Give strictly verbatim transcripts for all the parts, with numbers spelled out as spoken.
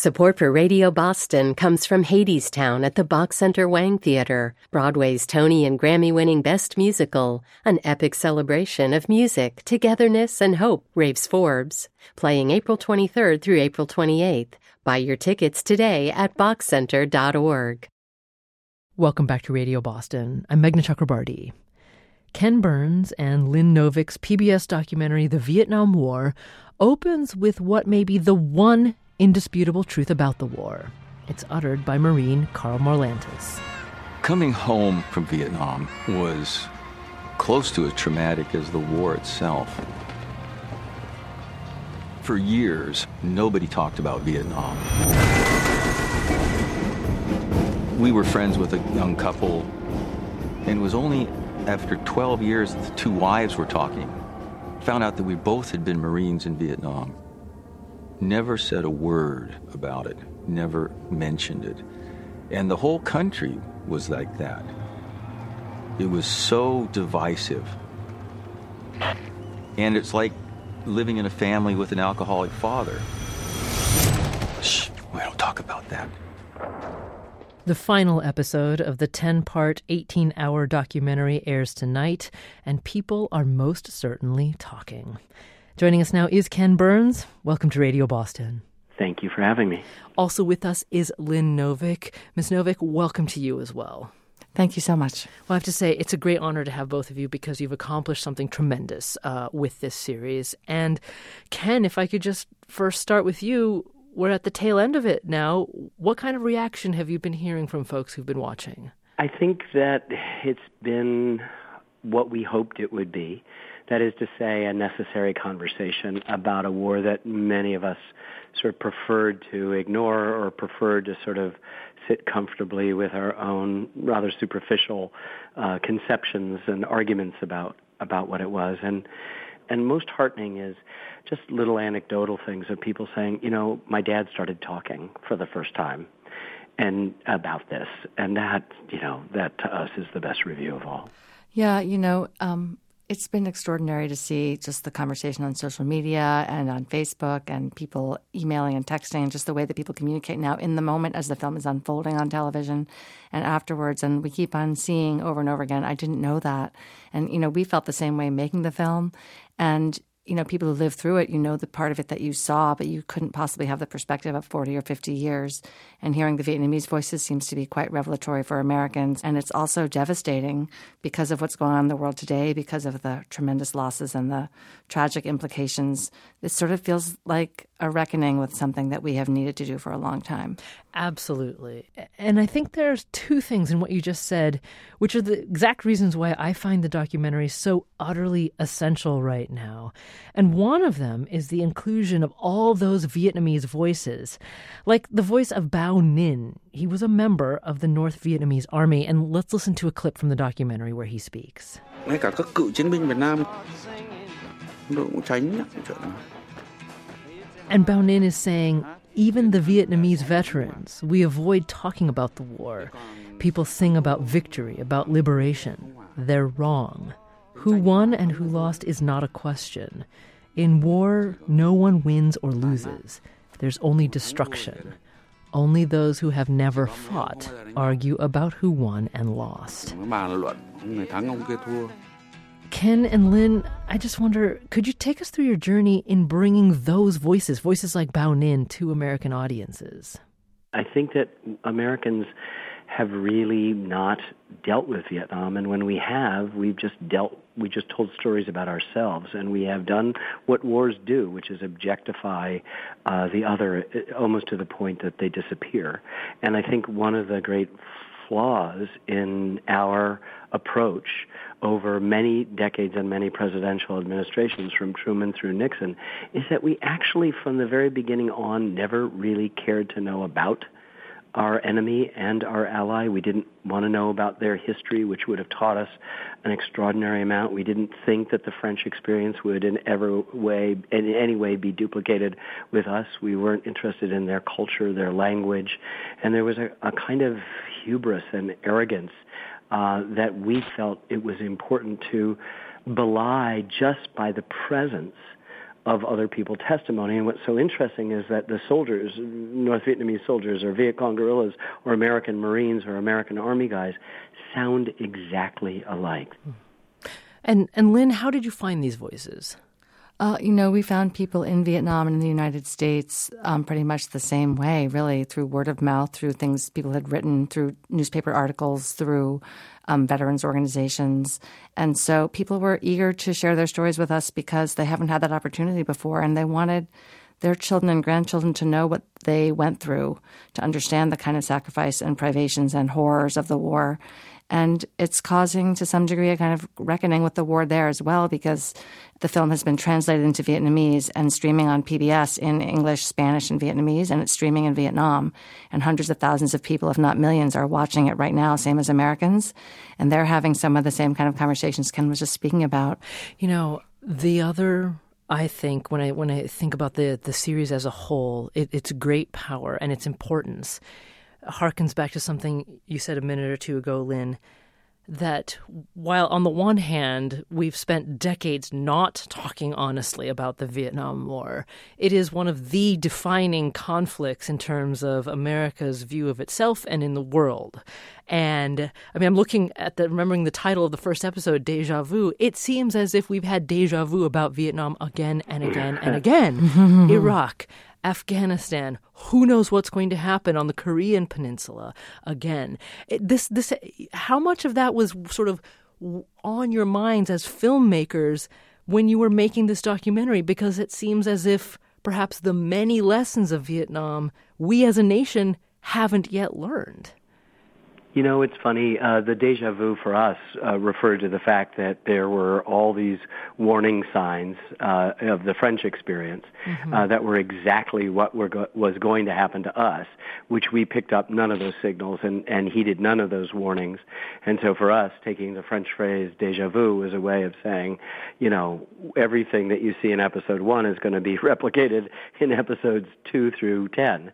Support for Radio Boston comes from Hadestown at the Bach Center Wang Theater, Broadway's Tony and Grammy-winning Best Musical, an epic celebration of music, togetherness, and hope, raves Forbes. Playing April twenty-third through April twenty-eighth. Buy your tickets today at bach center dot org. Welcome back to Radio Boston. I'm Meghna Chakrabarti. Ken Burns and Lynn Novick's P B S documentary The Vietnam War opens with what may be the one indisputable truth about the war. It's uttered by Marine Karl Marlantes. Coming home from Vietnam was close to as traumatic as the war itself. For years, nobody talked about Vietnam. We were friends with a young couple, and it was only after twelve years that the two wives were talking. Found out that we both had been Marines in Vietnam. Never said a word about it, never mentioned it. And the whole country was like that. It was so divisive. And it's like living in a family with an alcoholic father. Shh, we don't talk about that. The final episode of the ten-part, eighteen-hour documentary airs tonight, and people are most certainly talking. Joining us now is Ken Burns. Welcome to Radio Boston. Thank you for having me. Also with us is Lynn Novick. Miz Novick, welcome to you as well. Thank you so much. Well, I have to say, it's a great honor to have both of you because you've accomplished something tremendous uh, with this series. And Ken, if I could just first start with you, we're at the tail end of it now. What kind of reaction have you been hearing from folks who've been watching? I think that it's been what we hoped it would be. That is to say, a necessary conversation about a war that many of us sort of preferred to ignore or preferred to sort of sit comfortably with our own rather superficial uh, conceptions and arguments about, about what it was. And and most heartening is just little anecdotal things of people saying, you know, my dad started talking for the first time and about this. And that, you know, that to us is the best review of all. Yeah, you know, um, it's been extraordinary to see just the conversation on social media and on Facebook and people emailing and texting, just the way that people communicate now in the moment as the film is unfolding on television and afterwards. And we keep on seeing over and over again, I didn't know that. And, you know, we felt the same way making the film. And, you know, people who lived through it, you know the part of it that you saw, but you couldn't possibly have the perspective of forty or fifty years. And hearing the Vietnamese voices seems to be quite revelatory for Americans. And it's also devastating because of what's going on in the world today, because of the tremendous losses and the tragic implications. It sort of feels like a reckoning with something that we have needed to do for a long time. Absolutely. And I think there's two things in what you just said, which are the exact reasons why I find the documentary so utterly essential right now. And one of them is the inclusion of all those Vietnamese voices, like the voice of Bao Ninh. He was a member of the North Vietnamese Army, and let's listen to a clip from the documentary where he speaks. Ngay cả các cựu chiến binh Việt Nam cũng tránh nhắc chuyện đó. And Bao Ninh is saying, even the Vietnamese veterans, we avoid talking about the war. People sing about victory, about liberation. They're wrong. Who won and who lost is not a question. In war, no one wins or loses. There's only destruction. Only those who have never fought argue about who won and lost. Ken and Lynn, I just wonder, could you take us through your journey in bringing those voices, voices like Bao Ninh, to American audiences? I think that Americans have really not dealt with Vietnam, and when we have, we've just dealt, we just told stories about ourselves, and we have done what wars do, which is objectify uh, the other almost to the point that they disappear. And I think one of the great flaws in our approach over many decades and many presidential administrations, from Truman through Nixon, is that we actually, from the very beginning on, never really cared to know about our enemy and our ally. We didn't want to know about their history, which would have taught us an extraordinary amount. We didn't think that the French experience would in every way, in any way be duplicated with us. We weren't interested in their culture, their language, and there was a, a kind of hubris and arrogance uh, that we felt it was important to belie just by the presence of other people's testimony. And what's so interesting is that the soldiers, North Vietnamese soldiers or Viet Cong guerrillas or American Marines or American Army guys, sound exactly alike. And, and Lynn, how did you find these voices? Uh, you know, we found people in Vietnam and in the United States um, pretty much the same way, really, through word of mouth, through things people had written, through newspaper articles, through um, veterans organizations. And so people were eager to share their stories with us because they haven't had that opportunity before, and they wanted their children and grandchildren to know what they went through, to understand the kind of sacrifice and privations and horrors of the war. And it's causing, to some degree, a kind of reckoning with the war there as well, because the film has been translated into Vietnamese and streaming on P B S in English, Spanish, and Vietnamese, and it's streaming in Vietnam. And hundreds of thousands of people, if not millions, are watching it right now, same as Americans. And they're having some of the same kind of conversations Ken was just speaking about. You know, the other... I think when I when I think about the, the series as a whole, it, its great power and its importance harkens back to something you said a minute or two ago, Lynn, that while on the one hand, we've spent decades not talking honestly about the Vietnam War, it is one of the defining conflicts in terms of America's view of itself and in the world. And I mean, I'm looking at the, remembering the title of the first episode, Deja Vu. It seems as if we've had deja vu about Vietnam again and again and again. Iraq, Afghanistan, who knows what's going to happen on the Korean Peninsula again. It, this, this, how much of that was sort of on your minds as filmmakers when you were making this documentary? Because it seems as if perhaps the many lessons of Vietnam we as a nation haven't yet learned. You know, it's funny. Uh, the deja vu for us uh, referred to the fact that there were all these warning signs uh, of the French experience mm-hmm. uh, that were exactly what were go- was going to happen to us, which we picked up none of those signals and, and heeded none of those warnings. And so for us, taking the French phrase deja vu was a way of saying, you know, everything that you see in episode one is going to be replicated in episodes two through ten.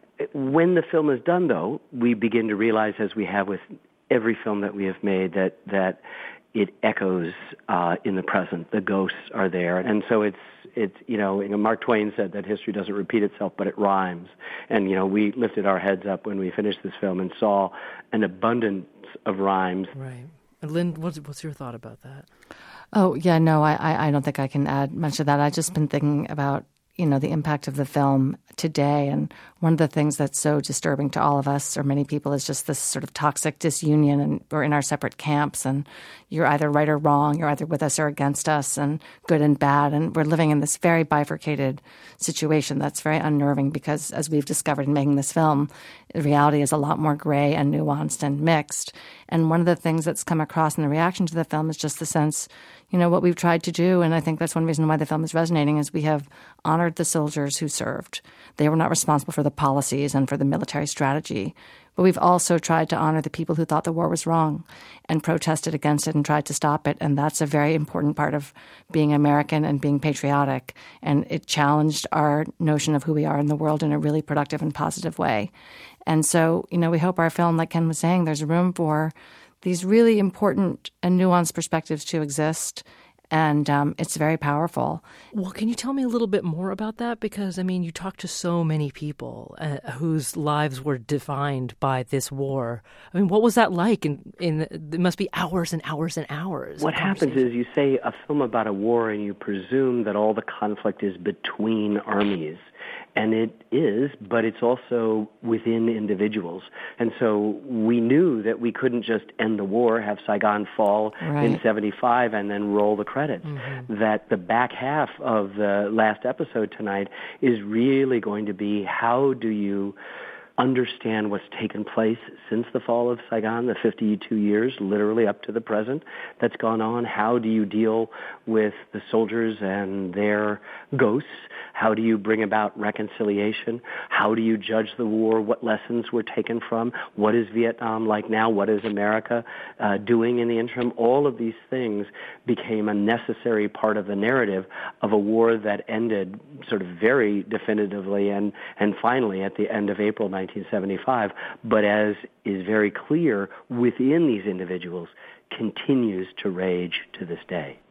When the film is done, though, we begin to realize, as we have with every film that we have made, that that it echoes uh, in the present. The ghosts are there, and so it's it's you know, Mark Twain said that history doesn't repeat itself, but it rhymes. And you know, we lifted our heads up when we finished this film and saw an abundance of rhymes. Right. And Lynn, what's what's your thought about that? Oh yeah, no, I I don't think I can add much to that. I've just been thinking about, you know, the impact of the film today. And one of the things that's so disturbing to all of us or many people is just this sort of toxic disunion, and we're in our separate camps, and you're either right or wrong, you're either with us or against us, and good and bad. And we're living in this very bifurcated situation that's very unnerving because, as we've discovered in making this film, reality is a lot more gray and nuanced and mixed. And one of the things that's come across in the reaction to the film is just the sense, you know, what we've tried to do, and I think that's one reason why the film is resonating, is we have honored the soldiers who served. They were not responsible for the policies and for the military strategy. But we've also tried to honor the people who thought the war was wrong and protested against it and tried to stop it. And that's a very important part of being American and being patriotic. And it challenged our notion of who we are in the world in a really productive and positive way. And so, you know, we hope our film, like Ken was saying, there's room for these really important and nuanced perspectives to exist. And um, it's very powerful. Well, can you tell me a little bit more about that? Because, I mean, you talk to so many people uh, whose lives were defined by this war. I mean, what was that like? In, in it must be hours and hours and hours. What happens is you say a film about a war and you presume that all the conflict is between armies. And it is, but it's also within individuals. And so we knew that we couldn't just end the war, have Saigon fall right. in seventy-five, and then roll the credits. Mm-hmm. That the back half of the last episode tonight is really going to be, how do you understand what's taken place since the fall of Saigon, the fifty-two years, literally up to the present, that's gone on? How do you deal with the soldiers and their ghosts? How do you bring about reconciliation? How do you judge the war? What lessons were taken from? What is Vietnam like now? What is America uh, doing in the interim? All of these things became a necessary part of the narrative of a war that ended sort of very definitively and, and finally at the end of April nineteen seventy-five, but as is very clear within these individuals, continues to rage to this day.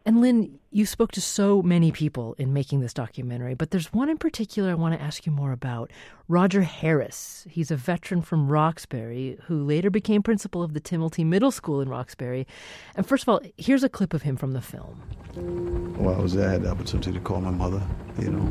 And Lynn, you spoke to so many people in making this documentary, but there's one in particular I want to ask you more about. Roger Harris. He's a veteran from Roxbury who later became principal of the Timilty Middle School in Roxbury. And first of all, here's a clip of him from the film. While I was there, I had the opportunity to call my mother, you know.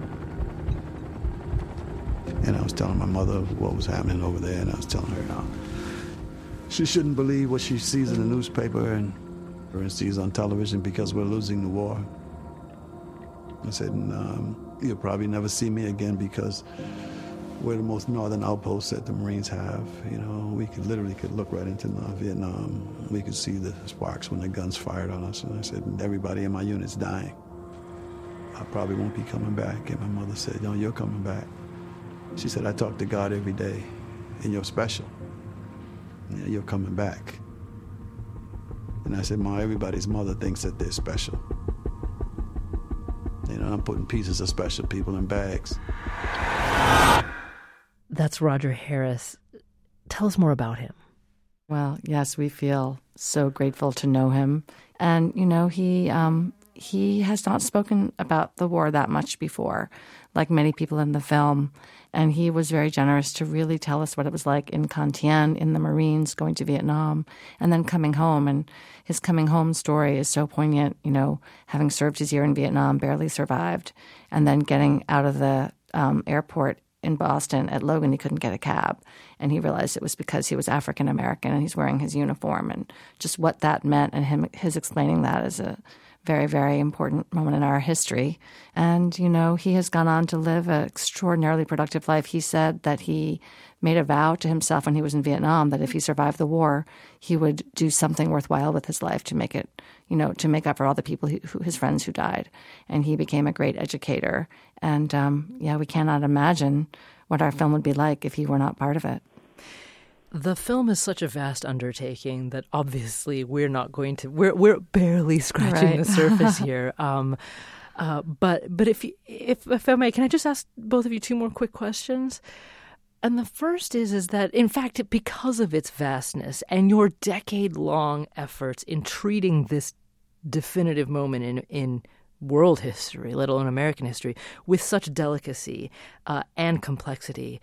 And I was telling my mother what was happening over there, and I was telling her how she shouldn't believe what she sees in the newspaper and and sees on television because we're losing the war. I said, um, you'll probably never see me again because we're the most northern outpost that the Marines have. You know, we could literally could look right into North Vietnam. We could see the sparks when the guns fired on us. And I said, everybody in my unit's dying. I probably won't be coming back. And my mother said, no, you're coming back. She said, I talk to God every day, and you're special. Yeah, you're coming back. And I said, Ma, everybody's mother thinks that they're special. You know, I'm putting pieces of special people in bags. That's Roger Harris. Tell us more about him. Well, yes, we feel so grateful to know him. And, you know, he um, he has not spoken about the war that much before, like many people in the film. And he was very generous to really tell us what it was like in Con Thien, in the Marines, going to Vietnam, and then coming home. And his coming home story is so poignant, you know, having served his year in Vietnam, barely survived, and then getting out of the um, airport in Boston at Logan, he couldn't get a cab. And he realized it was because he was African American and he's wearing his uniform, and just what that meant, and him his explaining that is a very, very important moment in our history. And, you know, he has gone on to live an extraordinarily productive life. He said that he made a vow to himself when he was in Vietnam that if he survived the war, he would do something worthwhile with his life to make it, you know, to make up for all the people, who, who, his friends who died. And he became a great educator. And, um, yeah, we cannot imagine what our film would be like if he were not part of it. The film is such a vast undertaking that obviously we're not going to, we're we're barely scratching right. the surface here. Um, uh, but but if, you, if if I may, can I just ask both of you two more quick questions? And the first is, is that, in fact, because of its vastness and your decade-long efforts in treating this definitive moment in, in world history, let alone American history, with such delicacy uh, and complexity,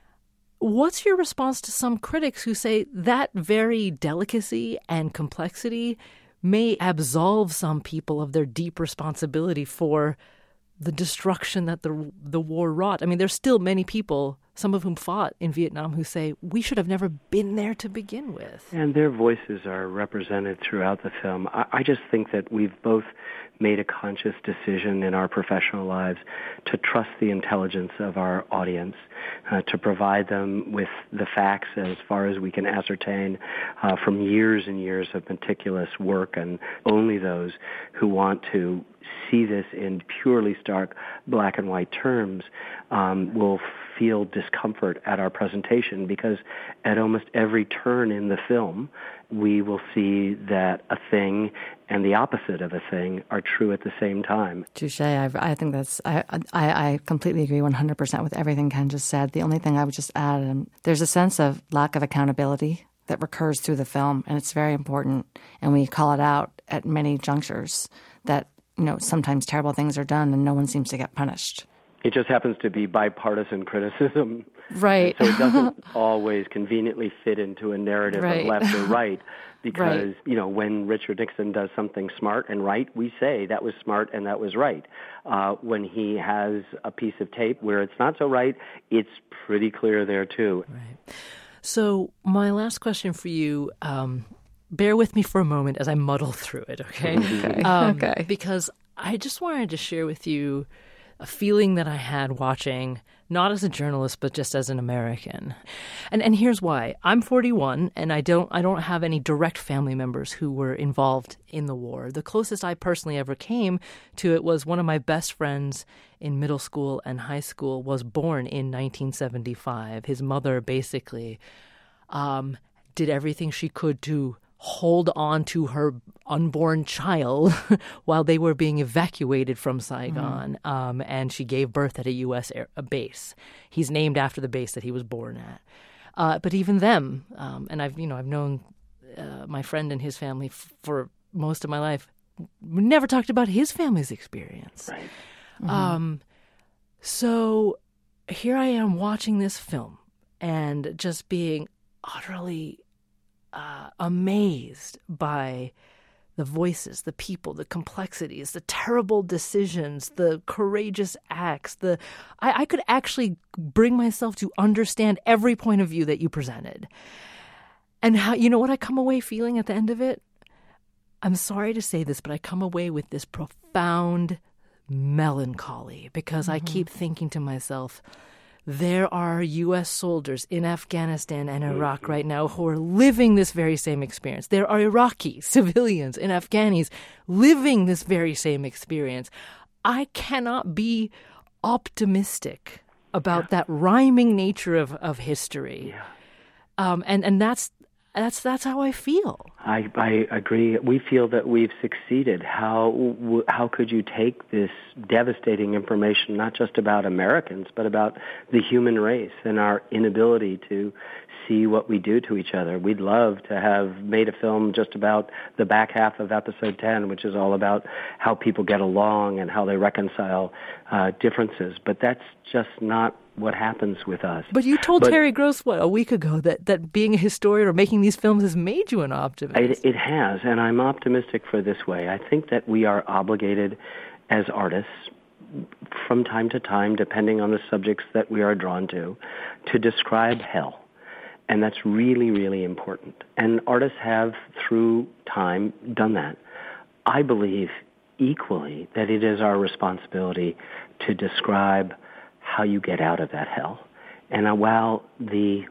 what's your response to some critics who say that very delicacy and complexity may absolve some people of their deep responsibility for the destruction that the the war wrought? I mean, there's still many people, some of whom fought in Vietnam, who say we should have never been there to begin with. And their voices are represented throughout the film. I, I just think that we've both made a conscious decision in our professional lives to trust the intelligence of our audience, uh, to provide them with the facts as far as we can ascertain uh, from years and years of meticulous work, and only those who want to see this in purely stark black and white terms um, will feel discomfort at our presentation, because at almost every turn in the film, we will see that a thing and the opposite of a thing are true at the same time. Touche. I, I think that's, I, I, I completely agree one hundred percent with everything Ken just said. The only thing I would just add, um, there's a sense of lack of accountability that recurs through the film, and it's very important. And we call it out at many junctures that, you know, sometimes terrible things are done and no one seems to get punished. It just happens to be bipartisan criticism. Right. And so it doesn't always conveniently fit into a narrative right. of left or right, because, right. you know, when Richard Nixon does something smart and right, we say that was smart and that was right. Uh, when he has a piece of tape where it's not so right, it's pretty clear there too. Right. So my last question for you, um, bear with me for a moment as I muddle through it, okay? Okay. Um, okay. Because I just wanted to share with you a feeling that I had watching, not as a journalist, but just as an American. And and here's why. I'm forty-one, and I don't I don't have any direct family members who were involved in the war. The closest I personally ever came to it was one of my best friends in middle school and high school was born in nineteen seventy-five. His mother basically um, did everything she could to hold on to her unborn child while they were being evacuated from Saigon. Mm. Um, and she gave birth at a U S air, a base. He's named after the base that he was born at. Uh, but even them, um, and I've, you know, I've known uh, my friend and his family f- for most of my life, we never talked about his family's experience. Right. Mm-hmm. Um, so here I am watching this film and just being utterly uh, amazed by the voices, the people, the complexities, the terrible decisions, the courageous acts. The I, I could actually bring myself to understand every point of view that you presented. And how, you know what I come away feeling at the end of it? I'm sorry to say this, but I come away with this profound melancholy because mm-hmm. I keep thinking to myself, there are U S soldiers in Afghanistan and Iraq right now who are living this very same experience. There are Iraqi civilians and Afghanis living this very same experience. I cannot be optimistic about yeah. that rhyming nature of, of history. Yeah. Um, and, and that's That's that's how I feel. I, I agree. We feel that we've succeeded. How how could you take this devastating information, not just about Americans, but about the human race and our inability to see what we do to each other? We'd love to have made a film just about the back half of episode ten, which is all about how people get along and how they reconcile uh, differences. But that's just not what happens with us. But you told but, Terry Gross, what, a week ago that, that being a historian or making these films has made you an optimist. It, it has, and I'm optimistic for this way. I think that we are obligated as artists from time to time, depending on the subjects that we are drawn to, to describe hell. And that's really, really important. And artists have, through time, done that. I believe equally that it is our responsibility to describe how you get out of that hell. And uh, while the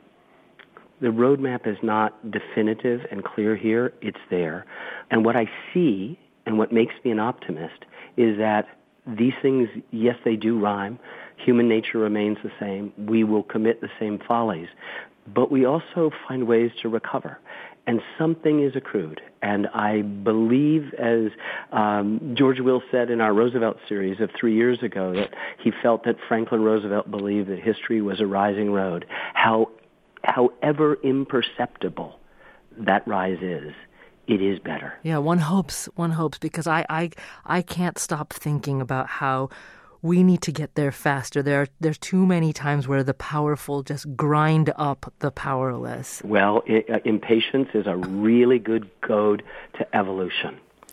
the roadmap is not definitive and clear here, it's there. And what I see and what makes me an optimist is that these things, yes, they do rhyme. Human nature remains the same. We will commit the same follies. But we also find ways to recover. And something is accrued. And I believe, as um, George Will said in our Roosevelt series of three years ago, that he felt that Franklin Roosevelt believed that history was a rising road. How, however imperceptible that rise is, it is better. Yeah, one hopes, one hopes, because I, I, I can't stop thinking about how we need to get there faster. There are there's too many times where the powerful just grind up the powerless. Well, it, uh, impatience is a really good code to evolution.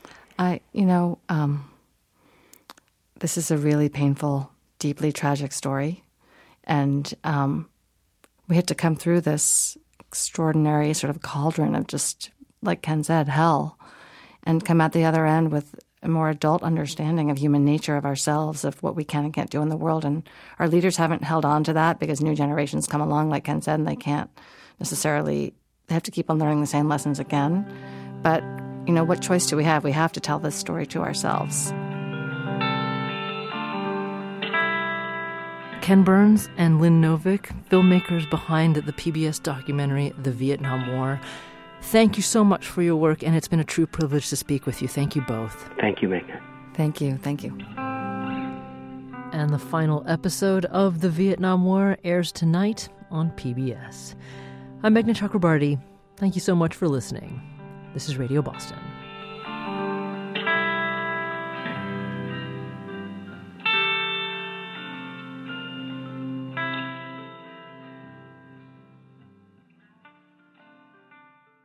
I, you know, um, this is a really painful, deeply tragic story. And um, we had to come through this extraordinary sort of cauldron of just, like Ken said, hell, and come out the other end with a more adult understanding of human nature, of ourselves, of what we can and can't do in the world. And our leaders haven't held on to that because new generations come along, like Ken said, and they can't necessarily, they have to keep on learning the same lessons again. But, you know, what choice do we have? We have to tell this story to ourselves. Ken Burns and Lynn Novick, filmmakers behind the P B S documentary The Vietnam War. Thank you so much for your work, and it's been a true privilege to speak with you. Thank you both. Thank you, Meghna. Thank you. Thank you. And the final episode of The Vietnam War airs tonight on P B S. I'm Meghna Chakrabarti. Thank you so much for listening. This is Radio Boston.